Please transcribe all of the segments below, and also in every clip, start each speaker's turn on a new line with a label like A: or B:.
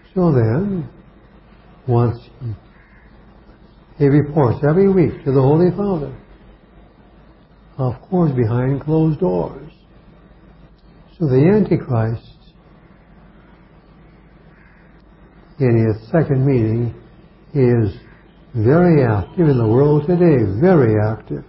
A: So then, once he reports every week to the Holy Father, of course behind closed doors. So the Antichrist, in his second meeting, is very active in the world today, very active.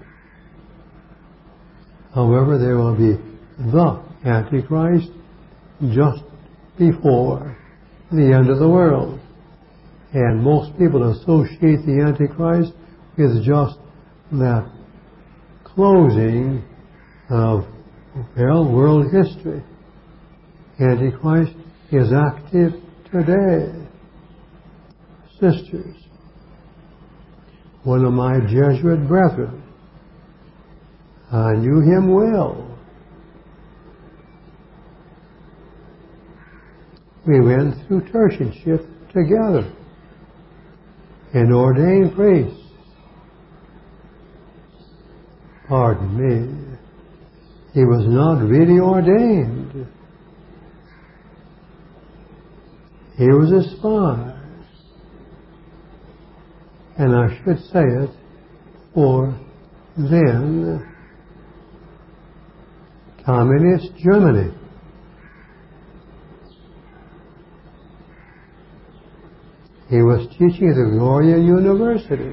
A: However, there will be the Antichrist just before the end of the world. And most people associate the Antichrist with just that closing of, world history. Antichrist is active today. Sisters, one of my Jesuit brethren, I knew him well. We went through tertianship together and ordained priests. Pardon me, he was not really ordained. He was a spy. And I should say it for then Communist Germany. He was teaching at the Gloria University.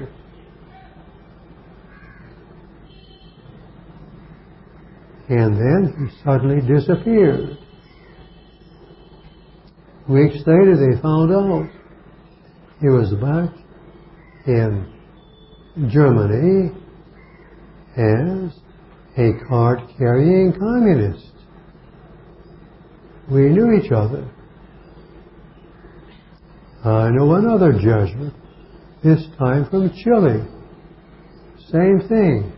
A: And then he suddenly disappeared. Weeks later they found out he was back in Germany as a card-carrying communist. We knew each other. I know another Jesuit, this time from Chile. Same thing.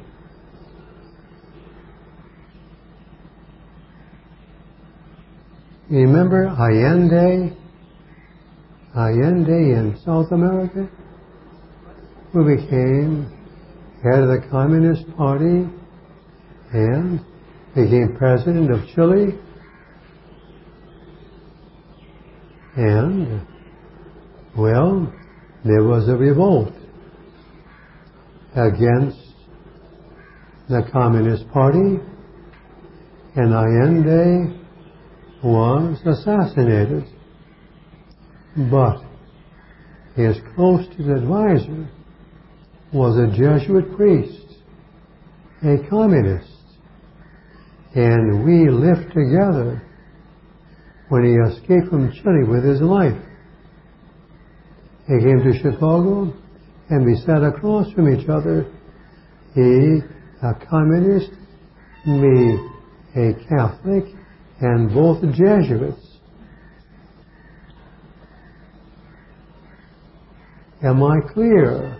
A: You remember Allende in South America, who became head of the Communist Party and became president of Chile? And, well, there was a revolt against the Communist Party, and Allende was assassinated. But his closest advisor was a Jesuit priest, a communist, and we lived together when he escaped from Chile with his life. He came to Chicago, and we sat across from each other. He, a communist, me, a Catholic, and both Jesuits. Am I clear?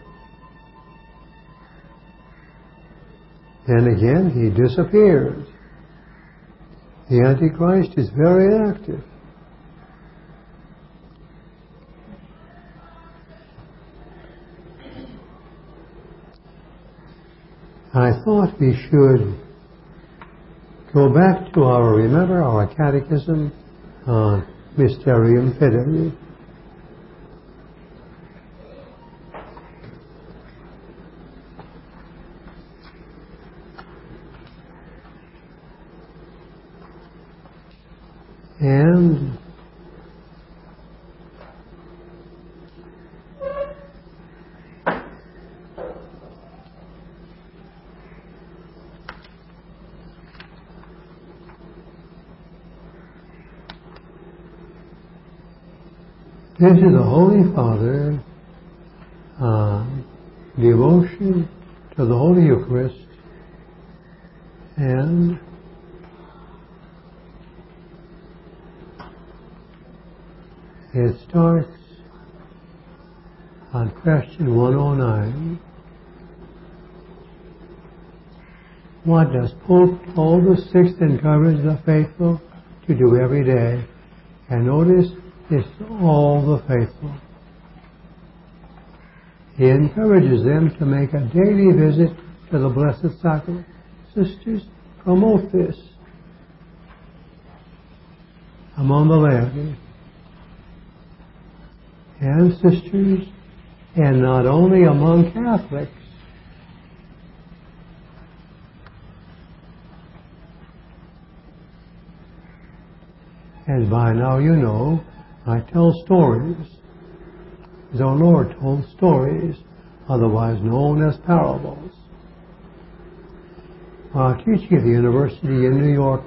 A: Then again, he disappeared. The Antichrist is very active. I thought we should go back to our catechism on Mysterium Fidei. And this is the Holy Father devotion to the Holy Eucharist, and it starts on question 109. What does Pope Paul VI encourage the faithful to do every day? And notice, it's all the faithful. He encourages them to make a daily visit to the Blessed Sacrament. Sisters, promote this among the laity. and sisters, and not only among Catholics. As by now you know, I tell stories. The Lord told stories, otherwise known as parables. While teaching at the university in New York,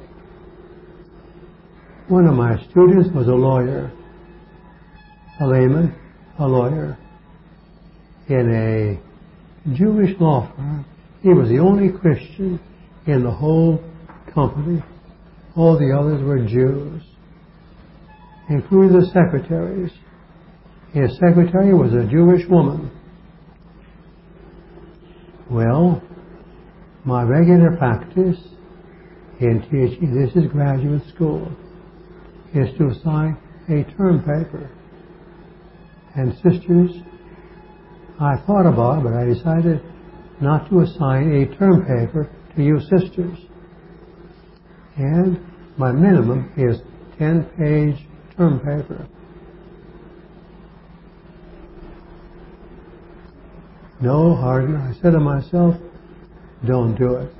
A: one of my students was a lawyer, a layman, a lawyer, in a Jewish law firm. He was the only Christian in the whole company. All the others were Jews, including the secretaries. His secretary was a Jewish woman. Well, my regular practice in teaching, this is graduate school, is to assign a term paper. And sisters, I thought about it, but I decided not to assign a term paper to you sisters. And my minimum is 10-page term paper. No, hardly. I said to myself, don't do it.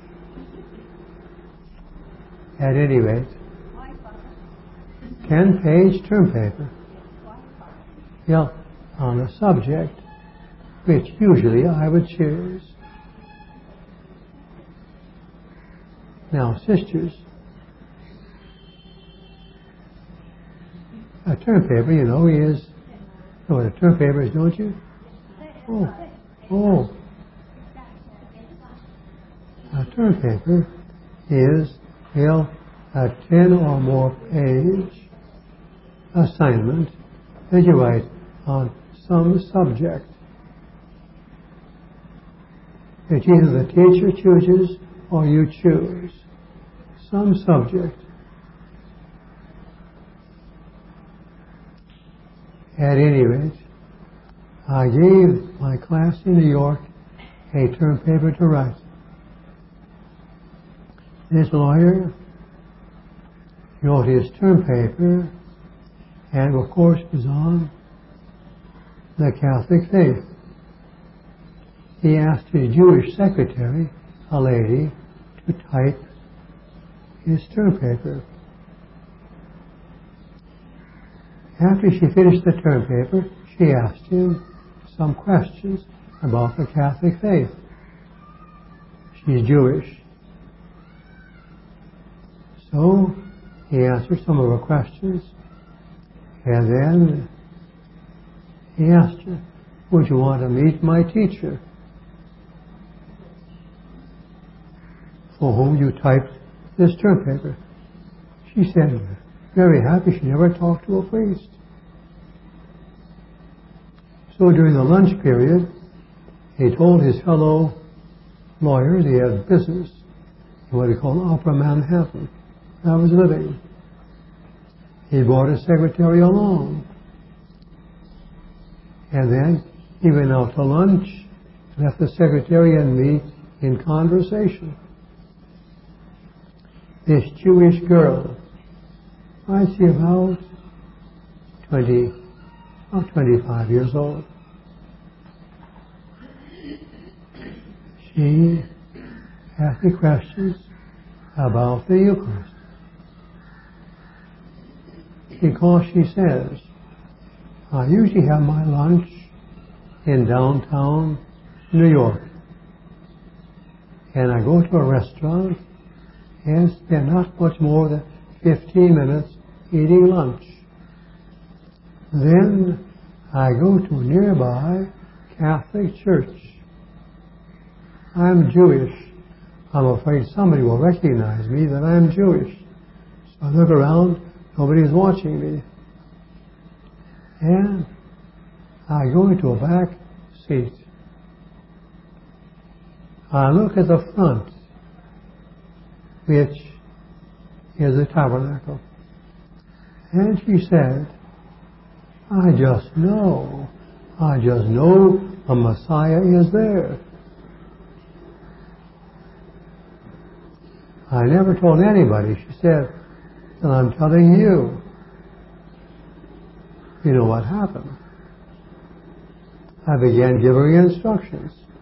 A: At any rate, 10-page term paper. Yeah, on a subject which usually I would choose. Now, sisters, a term paper, you know, is, you know what a term paper is, don't you? Oh. A term paper is, well, a 10 or more page assignment that you write on some subject. It's either the teacher chooses or you choose some subject. At any rate, I gave my class in New York a term paper to write. This lawyer wrote his term paper and, of course, was on the Catholic faith. He asked his Jewish secretary, a lady, to type his term paper. After she finished the term paper, she asked him some questions about the Catholic faith. She's Jewish. So he answered some of her questions, and then he asked her, would you want to meet my teacher, for whom you typed this term paper? She said, very happy. She never talked to a priest. So during the lunch period, he told his fellow lawyers he had business in what he called Upper Manhattan. I was living. He brought his secretary along. And then he went out to lunch, left the secretary and me in conversation. This Jewish girl, I see about 25 years old. She asked me questions about the Eucharist. Because she says, I usually have my lunch in downtown New York. And I go to a restaurant and spend not much more than 15 minutes eating lunch. Then I go to a nearby Catholic church. I'm Jewish. I'm afraid somebody will recognize me that I'm Jewish. So I look around, nobody's watching me. And I go into a back seat. I look at the front, which is the tabernacle. And she said, I just know the Messiah is there. I never told anybody. She said, and I'm telling you. You know what happened. I began giving instructions.